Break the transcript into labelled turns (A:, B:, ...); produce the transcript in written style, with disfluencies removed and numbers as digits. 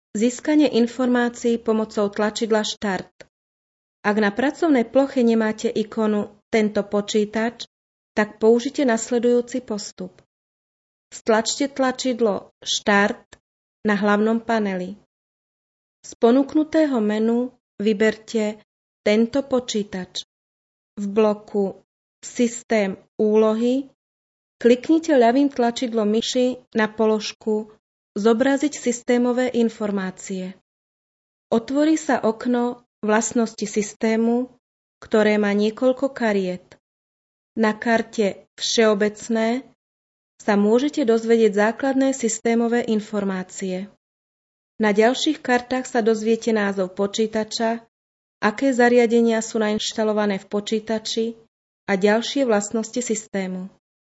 A: Získanie informácií pomocou tlačidla Štart. Ak na pracovnej ploche nemáte ikonu Tento počítač, tak použite nasledujúci postup. Stlačte tlačidlo Štart na hlavnom paneli. Z ponúknutého menu vyberte Tento počítač. V bloku Systém úlohy kliknite ľavým tlačidlom myši na položku Zobraziť systémové informácie. Otvorí sa okno Vlastnosti systému, ktoré má niekoľko kariet. Na karte Všeobecné sa môžete dozvedieť základné systémové informácie. Na ďalších kartách sa dozviete názov počítača, aké zariadenia sú nainštalované v počítači a ďalšie vlastnosti systému.